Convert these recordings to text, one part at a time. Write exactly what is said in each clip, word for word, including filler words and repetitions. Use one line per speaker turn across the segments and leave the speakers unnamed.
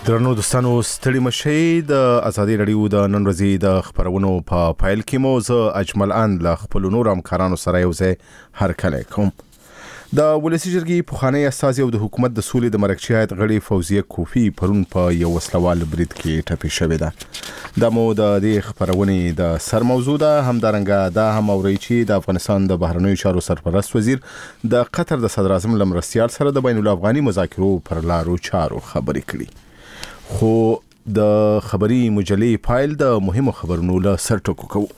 درنو دوستانو ستړي مشي د ازادي رادیو د نن ورځې د خبرونو په فایل کې مو زه اجمل ان ل خپل نور همکارانو سره یو ځای هرکلی کوم. د ولسی جرګې پخوانی استازي او د حکومت د سولې د مرکزي هیئت غړي فوزیه کوفی پرون په یو وسلوال برید کې ټپي شوې ده. د مو د دې خبرونې د سر موضوع ده. همدارنګه دا هم اوري چې د افغانستان د بهرنیو چارو سرپرست وزیر د قطر د صدر اعظم لمرستیال سره د بین الافغاني مذاکرو پر لارو چارو خبرې کړي. خو د خبري مجلې فایل د مهمو خبرونو له سرټکو کوو.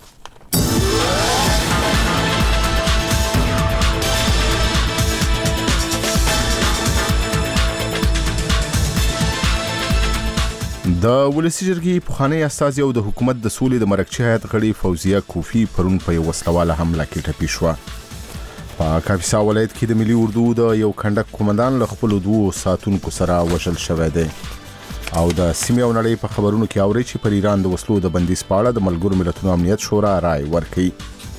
د ولسی جرګې پخوانی استازي او د حکومت د سولې د مرکزي هیئت غړي فوزیه کوفی پرون په یو وسلواله حمله کې ټپي شوه. په کاپیسا ولایت کې د ملي اردو د یو کنډک قومندان له خپلو دوو ساتونکو سره وژل شوی دی. او د سیمې او نړۍ په خبرونو کې اوري چې پر ایران د وسلو د بندیز په اړه د ملګرو ملتونو امنیت شورا رائے ورکړي.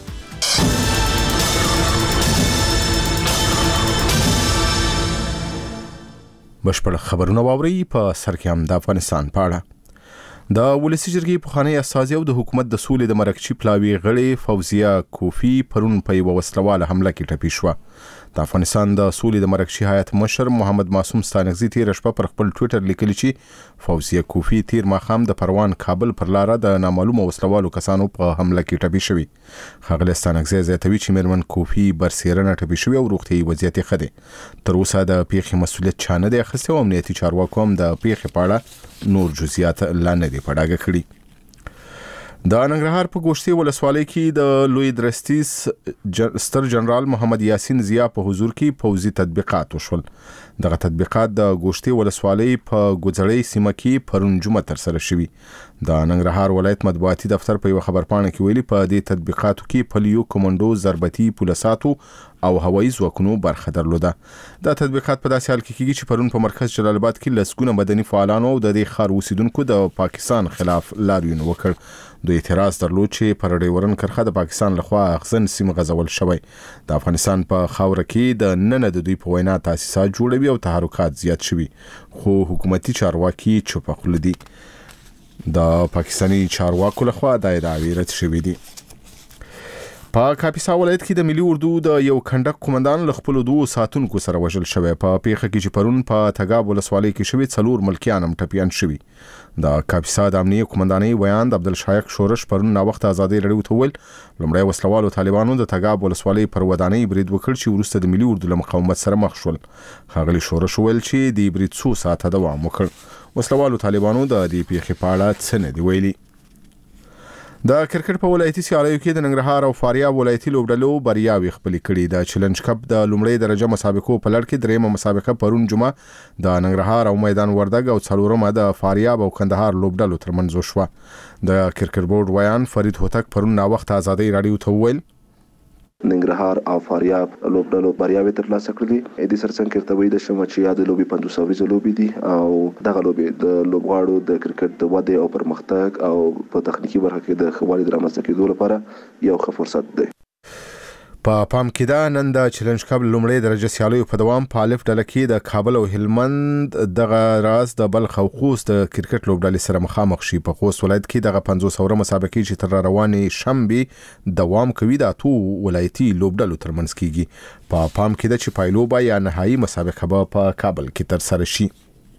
بشپړ خبرونه واوري په سر کې هم د افغانستان په اړه. د ولسی جرګې پخوانی استازي او د حکومت د سولې د مرکزي پلاوي غړي فوزیه کوفی پرون په یو وسلواله حمله کې ټپي شوه. د افغانستان د سولې د مرکزي هیئت مشر محمد معصوم ستانکزي تیر شپه پر خپل ټوئیټر لیکلی چې فوزیه کوفی تیر ماښام د پروان کابل پر لار د نامعلومه وسلوالو کسانو په حمله کې ټپي شوی. ښاغلی ستانکزي زیاتوي چې میرمن کوفی برسیرنه ټپي شوی او روغتیایي وضعیت یې ښه دی. تر اوسه د پیښې مسؤلیت چا نه دی اخیستی او امنیتي چارواکو هم د پیښې په اړه نور جزئیات لا نه دي په ډاګه کړي. د ننګرهار په ګوشتي ولسوالۍ کې د لوی درستیز ستر جنرال محمد یاسین ضیا په حضور کې پوځي تطبیقات وشول. دغه تطبیقات د ګوشتي ولسوالۍ په ګوځړۍ سیمه کې پرون جمعه ترسره شوي. د ننګرهار ولایت مطبوعاتي دفتر په یو خبرپاڼه کې ویلي په دې تطبیقاتو کې پلیو کمانډو ضربتي پولیساتو او هوایي ځواکونو برخه درلوده. دا تطبیقات په داسې حال کې کېږي چې پرون په مرکز جلال آباد کې لسګونه مدني فعالانو او د دې ښار اوسیدونکو د پاکستان خلاف لاریون وکړ. دوی اعتراض درلود چې پر ډیورن کرخه د پاکستان لخوا اخزن سیمه غزول شوی. د افغانستان په خاوره کې د نن د دوی په وینا تاسیسات جوړوي او تحرکات زیات شوي، خو حکومتي چارواکي چوپ خوله دي. د پاکستاني چارواکو لخوا دا ادعاوې رد شوې دي. په کاپیسا ولایت کې د ملي اردو د یو کنډک قومندان له خپلو دوو ساتونکو سره وژل شوی. په پیښه کې چې پرون په تګاب ولسوالۍ کې شوي څلور ملکیان هم ټپیان شوي. د کاپیسا د امنیه قومندانۍ ویاند عبدالشایق شورش پرون ناوخته ازادي رادیو ته وویل لومړی وسلوالو طالبانو د تګاب ولسوالۍ پر ودانۍ برید وکړ چې وروسته د ملي اردو له مقاومت سره مخ شول. ښاغلي شورش وویل چې د برید څو ساعته دوام وکړ. وسلوالو طالبانو د دې پیښې په اړه څه نه دي ویلي. د کرکټ په ولایتي سیالیو کې د ننګرهار او فاریاب ولایتي لوبډلو بریاوې خپلې کړي. د چلنج کپ د لومړۍ درجه مسابقو په لړ کې دریمه مسابقه پرون جمعه د ننګرهار او میدان وردګ او څلورمه د فاریاب او کندهار لوبډلو ترمنځ وشوه. د کرکټ بورډ ویان فرید هوتک پرون ناوخته ازادي رادیو ته وویل
ننګرهار او فاریاب لوبډلو بریاوې ترلاسه کړې دي. د سرڅنګ کې ارتوي د شمه چې یاد لوبي پنځوس اوریزه لوبي دي او دغه لوبي د لوبغاړو د کرکټ د ودې او پرمختګ او په تخنیکی برخه کې د خوالي درامسته کېدو لپاره یو ښه فرصت دی.
په پام کې دا نن د چلنج کپ لومړۍ درجه سیالیو په دوام په الف ډله کې د کابل او هلمند دغه راز د بلخ او خوست د کرکټ لوبډلې سره مخامخ شي. په خوست ولایت کې دغه پنځوس اوره مسابقې چې تر روانې شنبې دوام کوي د اتو ولایتي لوبډلو ترمنځ کیږي. په پام کې ده چې پایلوبه یا نهایي مسابقه به په کابل کې ترسره شي.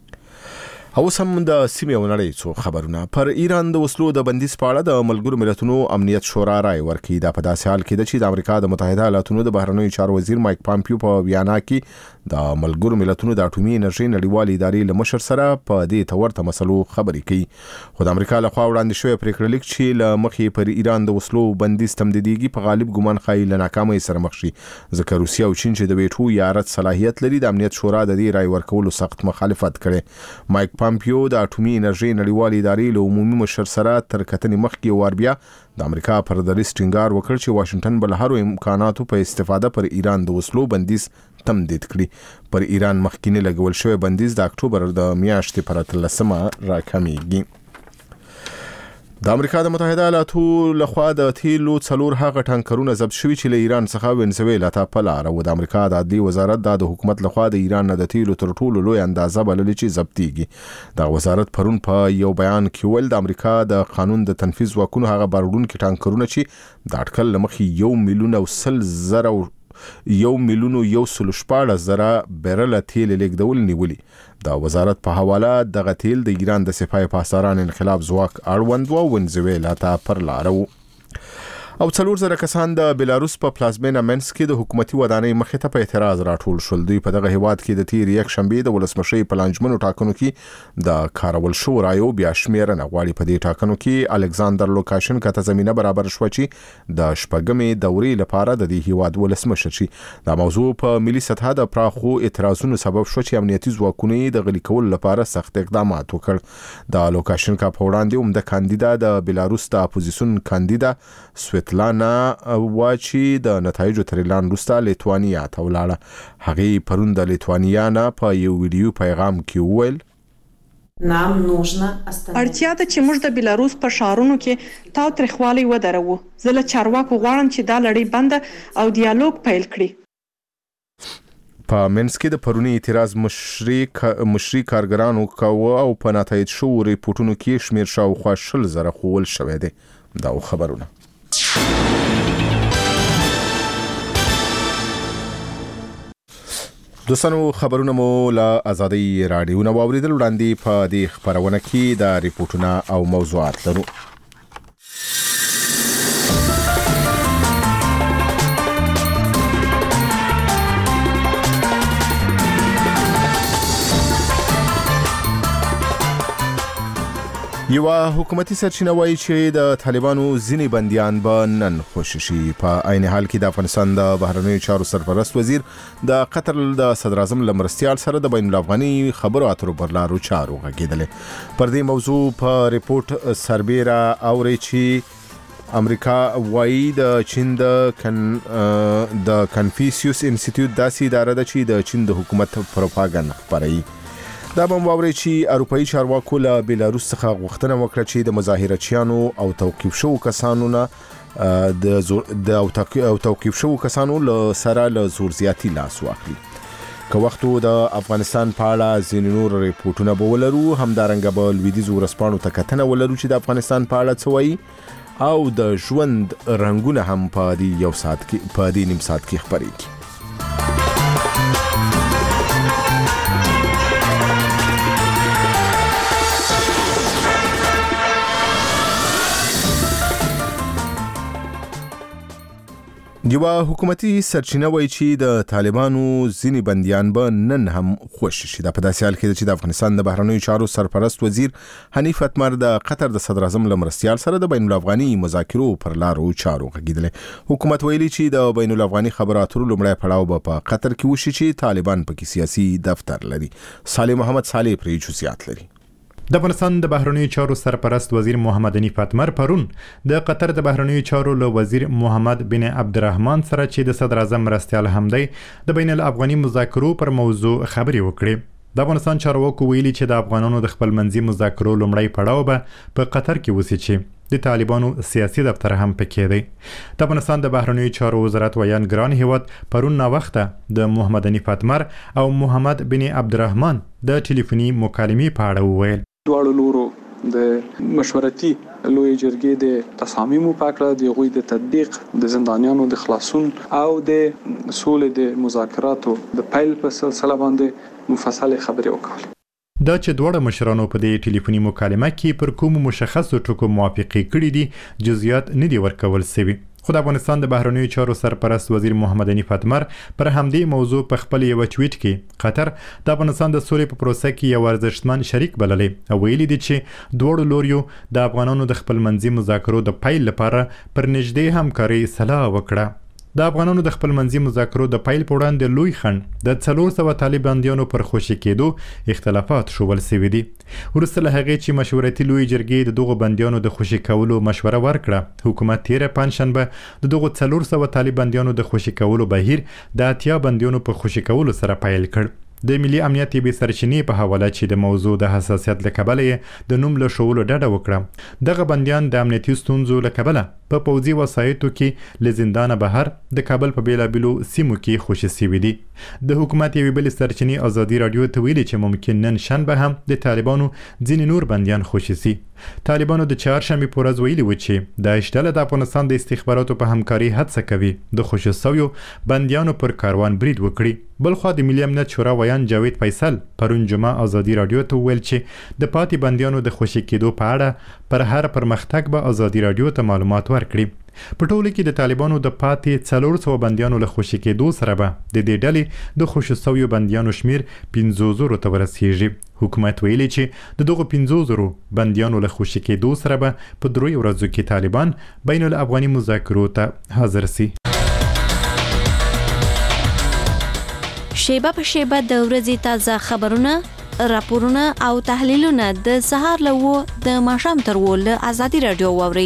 او سم د سیمې او نړۍ څو خبرونه. پر ایران د وسلو د بندیز په اړه د ملګرو ملتونو امنیت شورا رائے ورکړي. دا په داسې حال کې ده چې د امریکا د متحده ایالاتونو د بهرنیو چارو وزیر مایک پامپیو په ویانا کې د ملګرو ملتونو د اټومي انرژي نړیوالې ادارې له مشر سره په دې تورته مسلو خبرې کوي. خو د امریکا لخوا وړاندې شوی پریکړه لیک چې له مخې پر ایران د وسلو بندیز تمدیدېږي په غالب ګمان ښایي له ناکامۍ سره مخ شي، ځکه روسیه او چین چې د ویټو یا رد صلاحیت لري د امنیت شورا د دې رائے ورکولو سخت مخالفت کړي. مایک پامپیو د اټومي انرژي نړیوالې ادارې له عمومي مشر سره تر کتنې مخکې وار بیا د امریکا پر دریځ ټینګار وکړ چې واشنگټن به له هرو امکاناتو په استفاده پر ایران د وسلو بندیز تمدید کړي. پر ایران مخکینی لګول شوی بندیز د اکتوبر د میاشتې پر اتلسمه راکمیږي. د امریکا د متحده ایالاتو لخوا د تیلو څلور هغه ټانکرونه ضبط شوي چې له ایران څخه وینزویلا ته په لاره و. د امریکا د عدلي وزارت د حکومت لخوا د ایران نه د تیلو تر ټولو لوی اندازه بللې چې ضبطیږي. د وزارت پرون په یو بیان کې ویل د امریکا د قانون د تنفیذ واکونو هغه باروړونکي ټانکرونه چې د اټکل له مخې یو میلیون او سل زره یو میلیون یو سل شپاړس زره بیرله تیل لیږدول نیولي. د وزارت په حواله دغه تیل د ایران د سپاه پاسداران انقلاب ځواک اړوند و وینزویلا ته پر لاره و. او څلور زره کسان د بلاروس په پلازمینه منسک کې د حکومتي ودانۍ مخې ته په اعتراض راټول شول. دوی په دغه هیواد کې د تیر یک شنبه د ولسمشي په لانجمنو ټاکنو کې د کارول شو رایو بیا شمیرنه غواړي. په دې ټاکنو کې الکساندر لوکاشنکو ته زمينه برابر شو چې د شپږمې دورې لپاره د دې هیواد ولسمشر شي. دا موضوع په ملي سطح د پراخو اعتراضونو سبب شو چې امنیتي ځواکونه د غلي کول لپاره سخت اقدامات وکړ. د لوکاشنکو په وړاندې هم د کاندیدا د بلاروس د اپوزیسیون کاندیدا سویتلانا واچی د نتایجو تر اعلان وروسته لیتوانیا ته ولاړه. هغه پرون د لیتوانیا نه په یو ویډیو پیغام کې وویل
اړتیا ده چې موږ د بلاروس په ښارونو کې تاو تریخوالی ودرو. زه له چارواکو غواړم چې دا لړۍ بنده او دیالوګ پیل کړي.
په منسک کې د پرونی اعتراض مشري مشري کارګرانو کاوه او په نتایج شو ریپورتونو کې شمیر شاوخوا شل زره خول شوې ده. دا خبرونه دوستانو خبرونه مو له آزادۍ رادیو نه واوریدل. وړاندې په دې خبرونه کې د ریپورتونه او موضوعات لرو. یو حکومتي سرچینه وایي چې د طالبانو ځینې بندیان به نن خوشي شي. په عین حال کې د افغانستان د بهرنیو چارو سرپرست وزیر د قطر د صدر اعظم له مرستیال سره د بین الافغاني خبرو اترو پر لارو چارو غږېدلې. پر دې موضوع په ریپورت سربیره اوري چې امریکا وایي د چین د کن د کنفیوسیوس انسټیټیوټ داسې اداره ده چې د چین د حکومت پروپاګاندا خپروي. دا به واوري چې اروپאי چارواکو له بلاروس څخه غوښتنه وکړه چې د مظاهرچیانو او توقيف شوو کسانو نه د او توقيف شوو کسانو له سره له زور زیاتی لاس واخلي. که وختو د افغانستان په اړه ځینې نور ریپورتونه به ولرو. همدارنګه به لویدیځ ورسپانو ته کتنه ولرو چې د افغانستان په اړه څه وایي او د ژوند رنگونه هم په دې یو ساعت کې په دې نیم ساعت کې خبرېږي. یو حکومتي سرچینه وایي چې د طالبانو ځینې بندیان به نن هم خوشي شي. دا په داسې حال کې چې د افغانستان د بهرنیو چارو سرپرست وزیر حنیف اتمر د قطر د صدر اعظم له مرستیال سره د بین الافغاني مذاکرو پر لارو چارو غږېدلې. حکومت ویلي چې د بین الافغاني خبرو اترو لومړی پړاو به په قطر کې وشي چې طالبان پکې سیاسي دفتر لري. صالح محمد صالح پرې جزئیات لري.
د افغانستان د بهرنیو چارو سرپرست وزیر محمد حنیف اتمر پرون د قطر د بهرنیو چارو له وزیر محمد بن عبدالرحمن سره چې د صدر اعظم مرستیال هم دی د بین الافغاني مذاکرو پر موضوع خبرې وکړې. د افغانستان چارواکو ویلي چې د افغانانو د خپل منځي مذاکرو لومړی پړاو به په قطر کې وسی چې د طالبانو سیاسي دفتر هم پکې دی. د افغانستان د بهرنیو چارو وزارت ویان ګران هیواد پرون نا وخته د محمد حنیف اتمر او محمد بن عبدالرحمن د ټلیفوني مکالمې په اړه وویل.
دواړو لورو د مشورتي لوی جرګې د تصامیمو په اړه د غوي د تطبیق د زندانیانو د خلاصون او د سولې د مذاکراتو د پیل په سلسله باندې مفصل خبرې وکړل.
دا چې دوړه مشرانو په دې ټلیفوني مکالمه کې پر کوم مشخصو ټکو موافقه کړې دي جزئیات نه دي ورکول شوی. خو د افغانستان د بهرنیو چارو سرپرست وزیر محمد حنیف اتمر پر همدې موضوع په خپل یو ټویټ کې قطر د افغانستان د سولې په پروسه کې یو ارزښتمن شریک بللې او ویلي دي چې دوړو لوریو د افغانانو د خپل منځي مذاکرو د پیل لپاره پر نږدې همکاري سلا وکړه. د افغانانو د خپل منځي مذاکرو د پیل په وړاندې لوی خنډ د څلور سوه طالباندیانو پر خوشي کېدو اختلافات شول سوي دي. وروسته له هغې چې مشورتي لوی جرګې د دغو بندیانو د خوشي کولو مشوره ورکړه، حکومت تیره پنجشنبه د دغو څلور سوه طالباندیانو د خوشي کولو بهیر د اتیا بندیانو په خوشي کولو سره پیل کړ. د ملي امنیت به سرچینې په حواله چې د موضوع د حساسیت لکبله د نوم له شولو ډډه وکړه. دغه بنديان د امنیتي ستونزو لکبله په پوځي وسایطو کې له زندانه بهر د کابل په بیلابیلو سیمو کې خوشي سوي دي. د حکومت یوې بلې سرچینې ازادي رادیو ته ویلي چې ممکن نن شنبه هم د طالبانو ځینې نور بنديان خوشي سي. طالبانو د چهارشنبې په ورځ ویلي و چې داعش ډله د افغانستان د استخباراتو په همکاري هڅه کوي د خوشي سویو بنديانو پر کاروان برید وکړي. بلخوا د ملي امنیت شورا ویان جاوید فیصل پرون جمعه ازادي رادیو ته ویل چې د پاتې بنديانو د خوشي کېدو په اړه پر هر پرمختګ به ازادي رادیو ته معلومات ورکړي. په ټوله کې د طالبانو د پاتې څلور سوه بنديانو له خوشي کېدو سره به د دې ډلې د خوشي سویو بنديانو شمیر پنځو زرو ته ورسیږي. حکومت ویلي چې د دغو پنځو زرو بنديانو له خوشي کېدو سره به په دریو ورځو کې طالبان بین الافغاني مذاکرو ته حاضر سي.
شیبه په شیبه د ورځې تازه خبرونه، راپورونه او تحلیلونه د سهار له و د ماښام تر و له ازادي رادیو واورئ.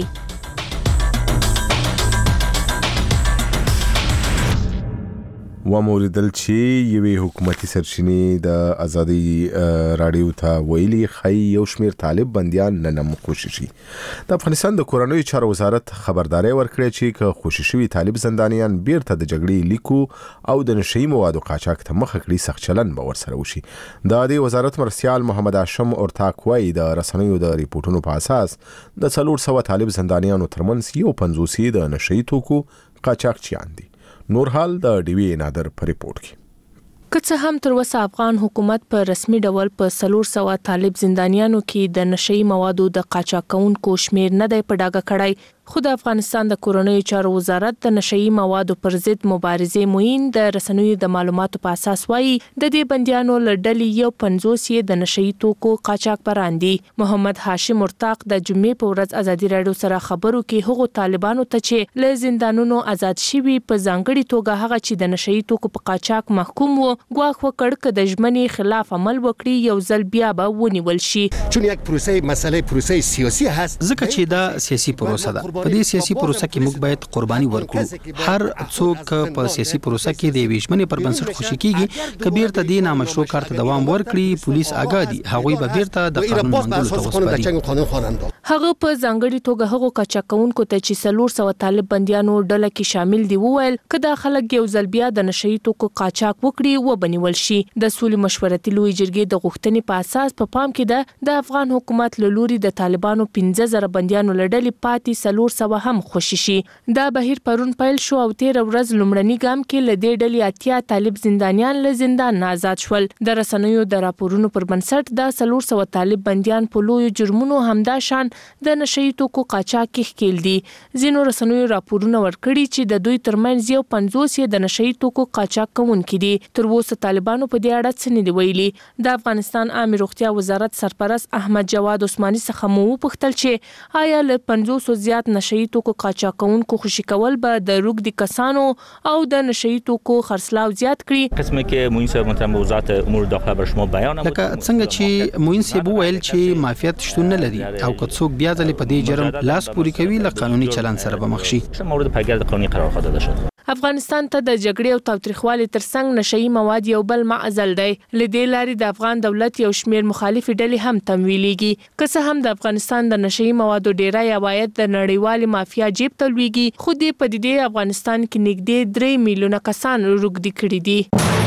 و موریدل چې یوې حکومتي سرچینې د ازادي رادیو ته ویلي خی یو شمیر طالب بنديان نن هم خوشي شي. د افغانستان د کورنیو چارو وزارت خبرداري ورکړه چې که خوشي شوي طالب زندانیان بیرته د جګړې لیکو او د نشئی موادو قاچاق ته مخه کړي سخت چلن به ورسره وشي. د دې وزارت مرستیال محمد هاشم اورتاک وایي د رسنیو د ریپورتونو په اساس د څلور سوه طالب زندانیانو ترمنځ یو پنځوس د نشئی توکو قاچاقچیان دي. نور حال د ډیوی نادر په ریپورت کې.
که څه هم تر اوسه افغان حکومت په رسمي ډول په څلور سوه طالب زندانیانو کې د نشئی موادو د قاچاق کوونکو شمیر نه دی په ډاګه کړی، خو د افغانستان د کورنیو چارو وزارت د نشئی موادو پر ضد مبارزې موین د رسنیو د معلوماتو په اساس وایي د دې بنديانو له ډلې یو پنځوس یې د نشئی توکو قاچاق بران دي. محمد هاشم ورتاق د جمعې په ورځ ازادي رادیو سره خبرو کې هغو طالبانو ته چې له زندانونو آزاد شوي په ځانګړي توګه هغه چې د نشئی توکو په قاچاق محکوم وو ګواښ وکړ که د ژمنې خلاف عمل وکړي یو ځل بیا به ونیول شي.
چون یک پروسه مسئله پروسه سیاسی هست،
ځکه چې دا سیاسي پروسه ده. په دې سیاسي پروسه کې موږ باید قرباني ورکړو. هر څوک په سیاسي پروسه کې د ویشمنې پر بنسټ خوشي کیږي، کبیر ته د نامشروع کار ته دوام ورکړي. پولیس آګاه دي، هغوی به بیرته د قانون منګولو ته وسپاري.
هغه په ځانګړي توګه هغو قاچاقونکو ته چې څلور سوه طالب بنديانو ډله کې شامل دي وویل که دا خلک یو ځل بیا د نشئی توکو قاچاق وکړي وبنیول شي. د سولې مشورتي لوی جرګې د غوښتنې په اساس په پام کې ده د افغان حکومت له لوري د طالبانو پنځه زره بنديانو له ډلې پاتې څلور سوه هم خوشي شي. دا بهیر پرون پیل شو او تیر ورځ لومړني ګام کې له دې ډلې اتیا طالب زندانیان له زندان نه آزاد شول. د رسنیو د راپورونو پر بنسټ دا څلور سوه طالب بنديان په لویو جرمونو همدا شان د نشئی توکو قاچاق کې ښکیل دي. ځینو رسنیو راپورونه ورکړي چې د دوی ترمنځ یو پنځوس یې د نشئی توکو قاچاق کوونکي دي. تر اوسه طالبانو په دې اړه څه نه دي ویلي. د افغانستان عامه روغتیا وزارت سرپرست احمد جواد عثماني څخه مو وپوښتل چې آیا له پنځوسو زیات نشئی توکو قاچاق کوونکو خوشي کول به د روږدي کسانو او د نشئی توکو خرڅلاو زیات کړي.
قسمه کې موین صاحب محترم وزارت امور داخله بر شما بیان
لکه څنګه چې موین صاحب ویل چې مافیات شتون نه لري او که څوک بیا ځلې په دې جرم لاس پوري کوي له قانوني چلن سره به مخ شي.
مورد پیګر قانوني قرار داده شد.
افغانستان ته د جګړې او تاوتریخوالي ترڅنګ نشئی مواد یو بل معضل دی. لدې لارې د افغان دولت یو شمیر مخالف ډلې هم تمویلېږي. که څه هم د افغانستان د نشئی موادو ډیری عواید د نړیوالې مافیا جیب ته لویږي، خو دې پدیدې افغانستان کې نږدې درې میلیونه کسان روږدي کړي دي.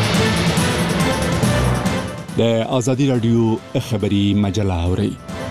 د ازادي رادیو خبري مجله اورئ.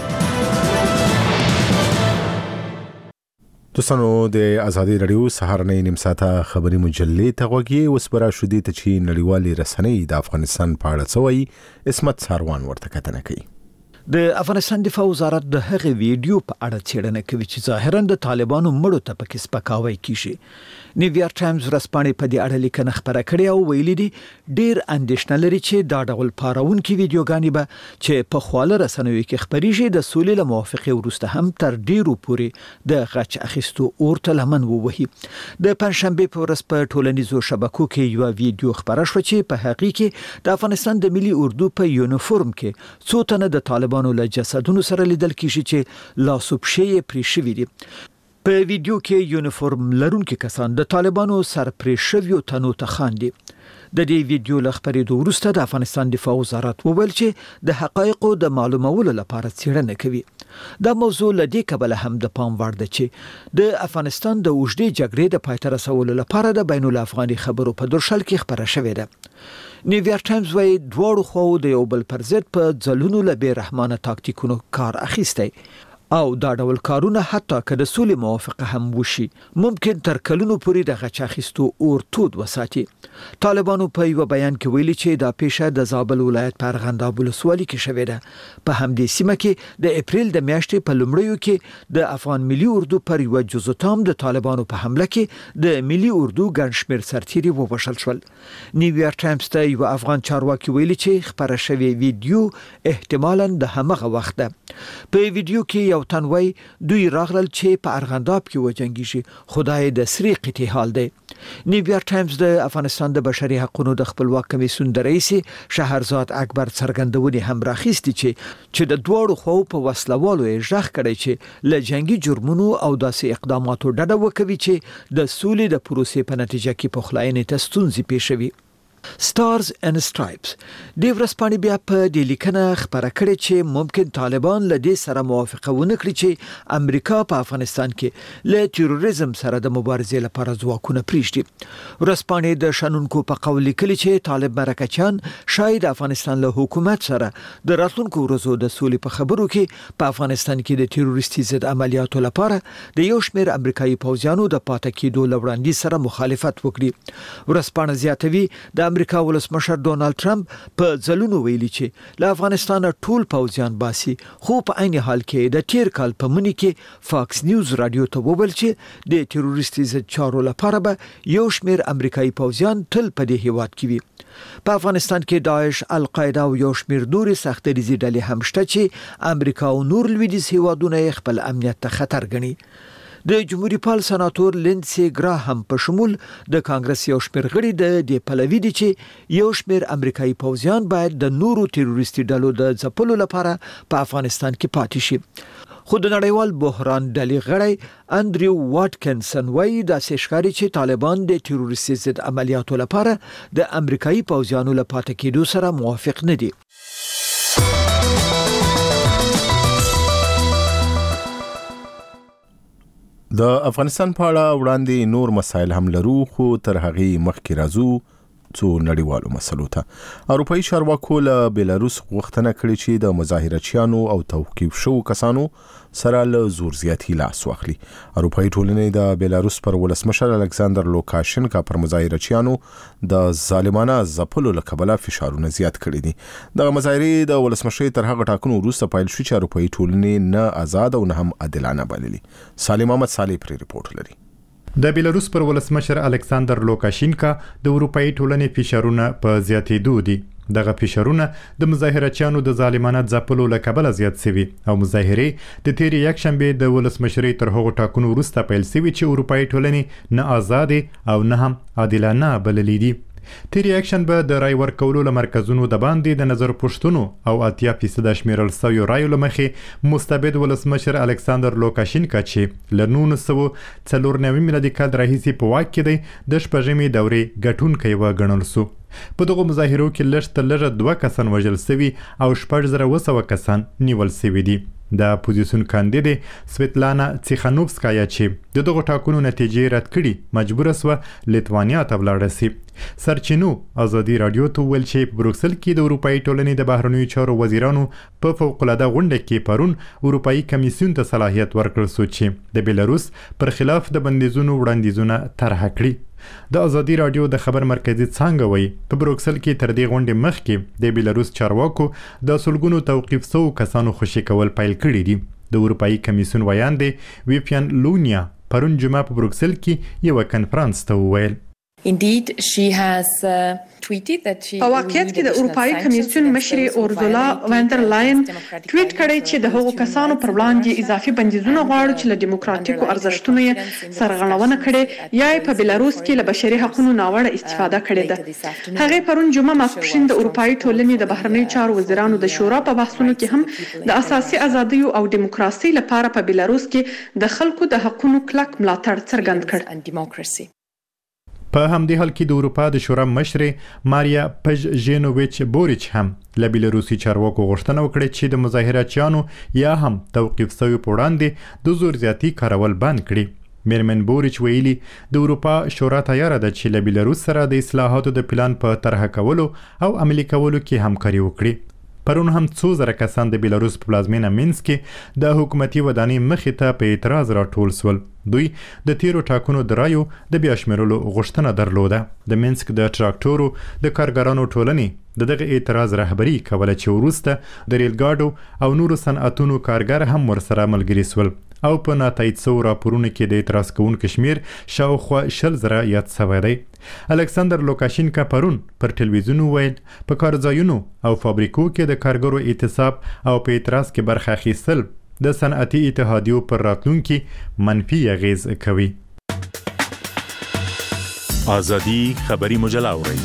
دوستانو د ازادي رادیو سهارنۍ نیم ساعته خبري مجلې ته غوږی وسپرا شو دي ته چې نړیوالي رسنۍ د افغانستان په اړه څوي اسمت ساروان ورته کتنه کوي.
د افغانستان دفاع وزارت د هغې ویډیو په اړه څېړنه کوي چې ظاهراً د طالبانو مړو ته پکې سپکاوی کیږي. نیویارک ټایمز ورځپاڼې په دې اړه لیکنه خپره کړې او ویلي دي ډېر اندېښنه لري چې دا ډول پارونکي ویډیوګانې به چې په خواله رسنیو کې خپریږي د سولې له موافقې وروسته هم تر ډېرو پورې د غچ اخیستو اور ته لمن ووهي. د پنځشنبې په ورځ په ټولنیزو شبکو کې یو ویډیو خپره شو چې په هغې کې د افغانستان د ملي اردو په یونیفورم کې څو تنه د طالبانو له جسدونو سره لیدل کیږي چې لاسو پښې یې پرې شوي دي. په ویډیو کې یونیفورم لرونکي کسان د طالبانو سر پرې شویو تنو ته خاندي. د دې ویډیو له خبرېدو وروسته د افغانستان دفاع وزارت وویل چې د حقایقو د معلومولو لپاره څېړنه کوي. دا موضوع له دې کبله هم د پام وړ ده چې د افغانستان د اوږدې جګړې د پای ته رسولو لپاره د بین الافغاني خبرو په درشل کې خبره شوې ده. نیویارک ټایمز وايي دواړو خواو د یو بل پر ضد په ځلونو له بې رحمانه تاکتیکونو کار اخیستی او دا ډول کارونه حتی که د سولې موافقه هم وشي ممکن تر کلونو پورې د غچ اخیستو اور تود وساتي. طالبانو په یو بیان کې ویلي چې دا پیښه د زابل ولایت په ارغنداب ولسوالۍ کې شوې ده. په همدې سیمه کې د اپریل د میاشتې په لومړیو کې د افغان ملي اردو پر یو جزو تام د طالبانو په حمله کې د ملي اردو ګڼ شمېر سرتیري ووژل شول. نیویارک ټایمز ته یو افغان چارواکي ویلي چې خبره شوې ویډیو احتمالاً د همغه وخت ده. په ویډیو کې یو تنوي دوی راغلل چې په ارغنداب کې وجنګیږي خدای د سری قتی حال دی. نیویارک ټایمز د افغانستان د بشري حقوقو د خپلواک کمیسیون د رئیس شهرزاد اکبر څرګندونې هم راخیستي چې چې د دوړو خو په وسلوالو یې ځخ کړی چې ل جنگي جرمونو او داسې اقداماتو ډډه وکوي چې د سولې د پروسې په نتیجه کې په خلاینې ته ستونزې پیښوي. Stars and Stripes د ورځپاڼې بیا په دې لیکنه خبره کړې چې ممکن طالبان له دې سره موافقه ونه کړي چې امریکا په افغانستان کې له تروریزم سره د مبارزې لپاره ځواکونه پریږدي. ورځپاڼې د شنونکو په قول لیکلي چې طالب مرکچیان شاید افغانستان له حکومت سره د راتلونکو ورځو د سولې په خبرو کې په افغانستان کې د تروریستي ضد عملیاتو لپاره د یو شمېر امریکایي پوځیانو د پاتې کېدو لوړاندې سره مخالفت وکړي. ورځپاڼه زیاتوي د امریکا ولسمشر ډونالد ټرمپ په ځلونو ویلي چې له افغانستان ټول پوځیان باسي خو په عین حال کې د تیر کال په مني کې فاکس نیوز رادیو ته وویل چې د تروریستي ضد چارو لپاره به یو شمېر امریکایي پوځیان تل په دې هیواد کې وي. په افغانستان کې داعش، القاعده او یو شمېر نورې سختدریزي ډلې هم شته چې امریکا او نور لویدیځ هیوادونه خپل امنیت ته خطر ګڼي. د جمهوریت پال سناتور لینډسي ګراهام په شمول د کانګرس یو شمېر غړي د دې پلوي دي چې یو شمېر امریکایي پوځیان باید د نورو تروریستي ډلو د ځپلو لپاره په افغانستان کې پاتې شي. خو د نړیوال بحران ډلې غړی انډریو واټکنسن وايي دا ښکاري چې طالبان د تروریستي ضد عملیاتو لپاره د امریکایي پوځیانو لپاره پاتې کېدو سره موافق نه دي.
د افغانستان په اړه وړاندې نور مسایل هم لرو خو تر هغې مخکې راځو څو نړیوالو مسلو ته. اروپایي چارواکو له بیلاروس غوښتنه کړې چې د مظاهرچیانو او توقیف شوو کسانو سره له زور زیاتی لاس واخلي. اروپایي ټولنې د بیلاروس پر ولسمشر الکساندر لوکاشنکا پر مظاهرچیانو د ظالمانه ځپلو له کبله فشارونه زیات کړي دي. د مظاهرې د ولسمشر تر هغه ټاکنو وروسته پیل شو چې اروپایي ټولنې نه آزاد او نه هم عادلانه بللي. سالم احمد صالح پر ریپورت لري.
د بیلاروس پر ولسمشر الکساندر لوکاشینکا د اروپایي ټولنې فشارونه په زیاتېدو دي. دغه فشارونه د مظاهرچیانو د ظالمانه ځپلو له کبله زیات شوي او مظاهرې د تیر یک شنبه د ولسمشرۍ تر هغو ټاکنو وروسته پیل شوي چې اروپایي ټولنې نه آزاد او نه هم عادلانه بللي دي. تیر یک شنبه د رای ورکولو له مرکزونو د باندې د نظر پوښتنو او اتیا فیصده شمیرل شویو رایو له مخې مستبد ولسمشر الکساندر لوکاشینکا چې له نولس سوه څلور نوي میلادي کال راهیسې په واک کې دی د شپږمې دورې ګټونکی وګڼل سو. په دغو مظاهرو کې لږ تر لږه دوه کسان وژل سوي او شپږ زره اوه سوه کسان نیول سوي دي. د اپوزیسیون کاندید سویتلانا تیخانوفسکایا چې د دغو ټاکنو نتیجې رد کړي مجبوره سوه لیتوانیا ته ولاړه سي. سرچینو ازادي رادیو ته ویل چې په بروکسل کې د اروپایي ټولنې د بهرنیو چارو وزیرانو په فوق‌العاده غونډه کې پرون اروپایي کمیسیون ته صلاحیت ورکړل شو چې د بیلاروس پر خلاف د بندیزونو وړاندیزونه طرحه کړي. د ازادي رادیو د خبر مرکزی څانګه وایي په بروکسل کې تر دې غونډې مخکې د بیلاروس چارواکو د سلګونو توقیف شوو کسانو خوشي کول پیل کړي دي. د اروپایي کمیسیون ویاندې ویپیان لونیا پرون جمعه په بروکسل کې یو کنفرانس ته وویل.
Indeed, she has uh, tweeted that she
په واقعیت کې د اروپایي کمیسیون مشر اورزولا وانډر لاین ټویټ کړی چې د هغو کسانو پر وړاندې اضافي بندیزونه غواړي چې له دیموکراتیکو ارزښتونو یې سرغړونه کړې یا یې په بیلاروس کې له بشري حقوقو ناوړه استفاده کړې ده. هغې پرون جمعه ماسپښین د اروپایي ټولنې د بهرنیو چارو وزیرانو د شورا په بحثونو کې هم د اساسي ازادیو او دیموکراسي لپاره په بیلاروس کې د خلکو د حقوقو کلک ملاتړ څرګند کړ.
په همدې حال کې د اروپا د شورا مشرې ماریا پژژینوویچ بوریچ هم له بیلاروسي چارواکو غوښتنه وکړه چې د مظاهراتچیانو یا هم توقیف شوي په وړاندې د زور زیاتي کارول بند کړي. میرمن بوریچ ویلي د اروپا شورا تیاره ده چې له بیلاروس سره د اصلاحاتو د پلان په طرحه کولو او عملي کولو کې همکاري وکړي. پرون هم څو زره کسان د بیلاروس په پلازمینه مینسک کې د حکومتي ودانۍ مخې ته په اعتراض راټول سول. دوی د تیرو ټاکنو د رایو د بیا شمیرلو غوښتنه درلوده. د مینسک د ټراکټورو د کارګرانو ټولنې د دغه اعتراض رهبري کوله چې وروسته د ریل ګاډو او نورو صنعتونو کارګر هم ورسره ملګري سول او په ناتایید شوو راپورونو کې د اعتراض کوونکو شمیر شاوخوا شل زره یاد شوی دی. الکساندر لوکاشینکا پرون پر ټلویزیون وویل په کارځایونو او فابریکو کې د کارګرو اعتصاب او په اعتراض کې برخه اخیستل د صنعتي اتحادیو پر راتلونکي منفي اغیز کوي.
آزادی خبری مجله اورئ.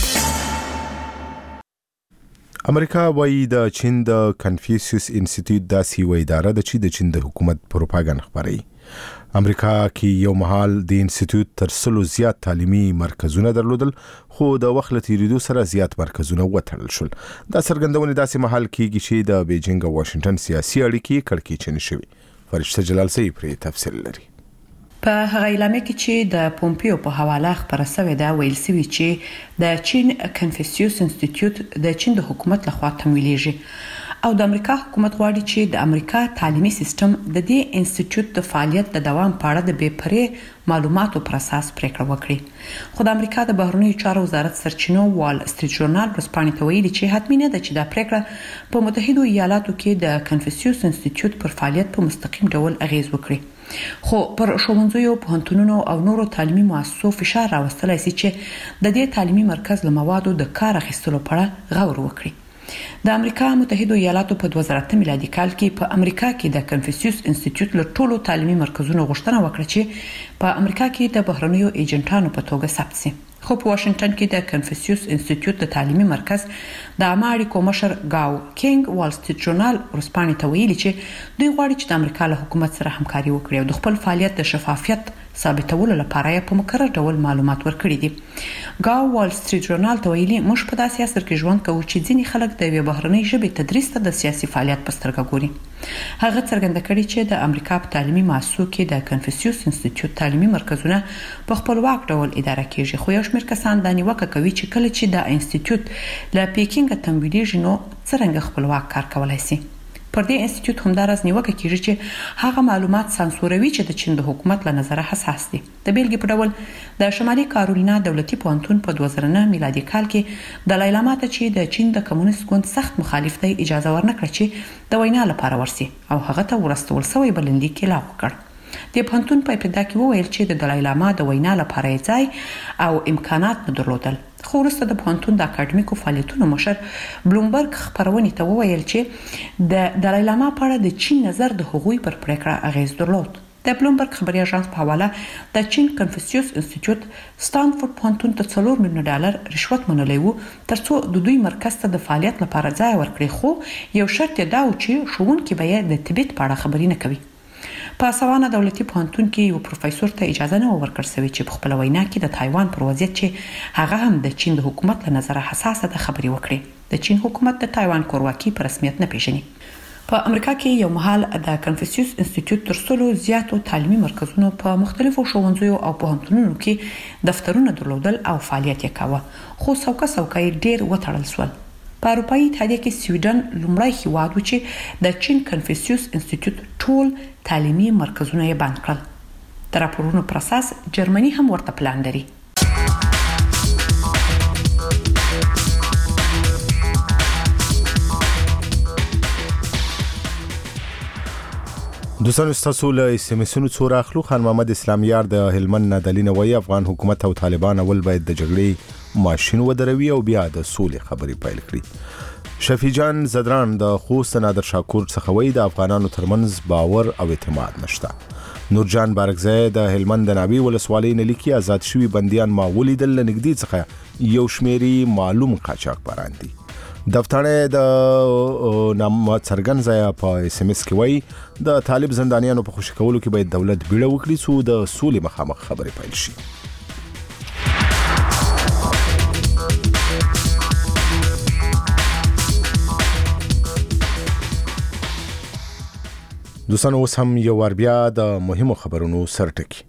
امریکا وایي د چین د کنفیوسیس انسټیټیوټ داسې یوه اداره ده چې د چین د حکومت پروپاګاندا خپروي. امریکا کې یو مهال د انسټیټیوټ تر سلو زیات تعلیمي مرکزونه درلودل خو د وخت له تیریدو سره زیات مرکزونه وتړل شول. دا څرګندونه داسې مهال کېږي چې د بیجینګ او واشنگټن سیاسي اړیکې کړکېچنې شوي. فرشته جلال سي پرې تفصیل لري.
په هغه اعلامیه کې چې د پومپیو په حواله خبره شوې ده ویل شوی چې د چین کنفیوسیس انسټیټیوټ د چین د حکومت لخوا تمویلېږي او د امریکا حکومت غواړي چې د امریکا تعلیمي سیستم د دې انسټیټیوټ د فعالیت د دوام په اړه د بې پرې معلوماتو پر اساس پریکړه وکړي. خو د امریکا د بهرنیو چارو وزارت سرچینو وال سټریټ جورنال ورسپانې ته ویلي چې حتمی نه ده چې دا پریکړه په متحده ایالاتو کې د کنفیوسیس انسټیټیوټ پر فعالیت په مستقیم ډول اغیز وکړي. خو پر ښوونځیو، پوهنتونونو او نورو تعلیمي مؤسسو فشار راوستلای شي چې د دې تعلیمي مرکز له موادو د کار اخیستلو په اړه غور وکړي. د امریکا متحده ایالاتو په دوه زره اته میلادي کال کې په امریکا کې د کنفیوسیس انسټیټیوټ له ټولو تعلیمي مرکزونو غوښتنه وکړه چې په امریکا کې د بهرنیو ایجنټانو په توګه ثبت شي. خو په واشنگټن کې د کنفیوسیس انسټیټیوټ د تعلیمي مرکز د عامه اړیکو مشر گاو کینګ وال سټریټ جورنال ورسپانې ته ویلي چې دوی غواړي چې د امریکا له حکومت سره همکاري وکړي او د خپل فعالیت د شفافیت ثابتولو لپاره یې په مکرر ډول معلومات ورکړي دي. گاو وال سټریټ جورنال ته ویلي موږ په داسې عصر کې ژوند کوو چې ځینې خلک د یوې بهرنۍ ژبې تدریس ته د سیاسي فعالیت په سترګه ګوري. هغه څرګنده کړي چې د امریکا په تعلیمي مؤسسو کې د کنفیوسیس انسټیټیوټ تعلیمي مرکزونه په خپلواک ډول اداره کیږي. خو یو شمېر کسان د نیوکه کوي چې کله چې د انسټیټیوټ له پیکینګ تمویلېږي نو څرنګه خپلواک کار کولای شي. پر دې انسټیټیوټ همدارس نیوکه کیږي چې هغه معلومات سانسوروي چې د چین د حکومت له نظره حساس دي. د بیلګې په ډول د شمالي کارولینا دولتي پوهنتون په دوه زره نه میلادي کال کې د لایلا ماته چې د چین د کمونیست ګوند سخت مخالف دی اجازه ورنکړه چې د وینا لپاره ورسي او هغه ته ورستول شوی بلنلیک کې لاغو کړ. د پوهنتون په ابتدا کې وویل چې د دلای لاما د وینا لپاره ځای او امکانات نه درلودل. خو وروسته د پوهنتون د اکاډمیکو فعالیتونو مشر بلومبرګ خبرونې ته وویل چې د دلای لاما په اړه د چین نظر د هغوی پر پریکړه اغیز درلود. د بلومبرګ خبري اژانس په حواله د چین کنفیوسیس انسټیټیوټ ستانفورد پوهنتون ته څلور میلیونه ډالر رشوت منلی وو ترڅو د دوی مرکز ته د فعالیت لپاره ځای ورکړي. خو یو شرط یې دا و چې ښوونکي به یې د تبت په اړه خبرې نه کوي. په سوانه دولتي پوهنتون کې یو پروفیسور ته اجازه نه ورکړل شوې چې په خپل وینا کې د تایوان پر وضعیت چې هغه هم د چین د حکومت له نظره حساسه ده خبرې وکړي. د چین حکومت د تایوان کورواکي په رسمیت نه پیژني. په امریکا کې یو مهال د کنفیوسیس انسټیټیوټ تر څلو زیاتو تعلیمي مرکزونو په مختلفو ښوونځیو او پوهنتونونو کې دفترونه درلودل او فعالیت یې کاوه. خو څوکه څوکه یې ډېر وتړل شول. په اروپایي اتحادیه کې سویډن لومړی هیواد و چې د چین کنفیوسیس انسټیټیوټ ټول تعلیمي مرکزونه یې بند کړل. د راپورونو پر اساس جرمني هم ورته پلان لري.
دوستان استاسو له سیمسونو څور اخلو. خان محمد اسلامیار د هلمند نه دلینه وی افغان حکومت او طالبان اول باید د جګړې ماشين ودروي او بیا د سولې خبرې پیل کړي. شفیع جان زدران د خوست نادر شاکور څخه وی د افغانانو ترمنځ باور او اعتماد نشته. نورجان بارکزی د هلمند د ناوی ولسوالۍ نه لیکي آزاد شوي بنديان ما ولیدل نږدې څخه یو شمیري معلوم قاچاق باران دي. دفتانه د نام څرګن ځای په اس ام اس کې وای د طالب زندانیانو په خوشی کولو کې باید دولت بیړه وکړي څو د سولې مخامخ خبرې پیل شي. دوستانو اوس هم یو ور بیا د مهمو خبرونو سرټکی.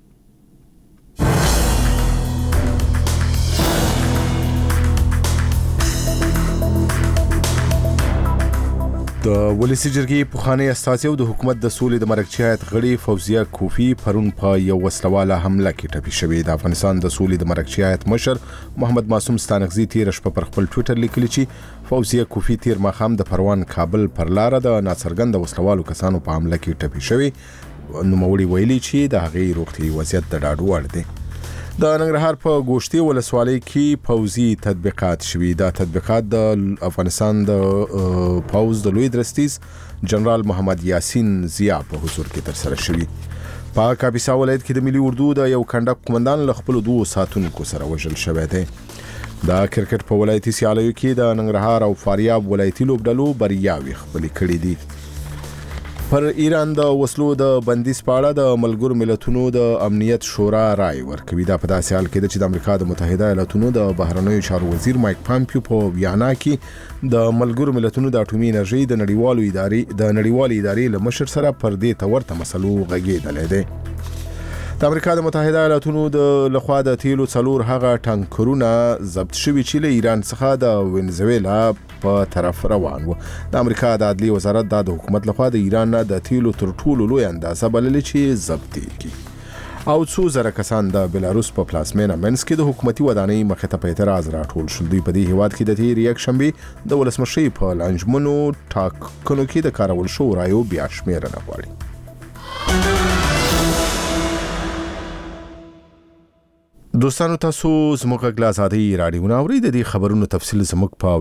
د ولسی جرګې پخوانی استازي او د حکومت د سولې د مرکزي هیئت غړي فوزیه کوفی پرون په یو وسلواله حمله کې ټپي شوې. د افغانستان د سولې د مرکزي هیئت مشر محمد معصوم ستانغزي تیر شپه پر خپل ټوئیټر لیکلی چې فوزیه کوفی تیر ماښام د پروان کابل پر لار د ناڅرګند وسلوالو کسانو په حمله کې ټپي شوې. نوموړي ویلي چې د هغې روغتیايي وضعیت د ډاډ وړ دی. د ننګرهار په ګوشتي ولسوالۍ کې پوځي تطبیقات شوي. دا تطبیقات د افغانستان د پوځ د لوی درستیز جنرال محمد یاسین ضیا په حضور کې ترسره شوي. په کاپیسا ولایت کې د ملي اردو د یو کنډک قومندان له خپلو دوو ساتونکو سره وژل شوی دی. د کرکټ په ولایتي سیالیو کې د ننګرهار او فاریاب ولایتي لوبډلو بریاوې خپلې کړې دي. پر ایران د وسلو د بندیز په اړه د ملګرو ملتونو د امنیت شورا رائے ورکوي. دا په داسې حال کې ده چې د امریکا د متحده ایالاتونو د بهرنیو چارو وزیر مایک پامپیو په ویانا کې د ملګرو ملتونو د اټومي انرژي د نړیوالو ادارې د نړیوالې ادارې له مشر سره پر دې ته ورته مسلو غږېدلی دی. د امریکا د متحده ایالاتونو د لخوا د تیلو څلور هغه ټانکرونه ضبط شوي چې له ایران څخه د وینزویلا په طرف روان وو. د امریکا د عدلي وزارت دا د حکومت لخوا د ایران نه د تیلو تر ټولو لوی اندازه بللې چې ضبط کیږي. او څو زره کسان د بلاروس په پلازمینه منسک کې د حکومتي ودانۍ مخې ته په اعتراض راټول شول. دوی په دې هیواد کې د تیر یک شنبې د ولسمشرۍ په لانجمنو ټاکنو کې د کارول شوو رایو بیا شمیرنه غواړي. دوستانو تاسو زموږ غږ له ازادۍ راډیو نه اورئ. د دې خبرونو تفصیل زموږ په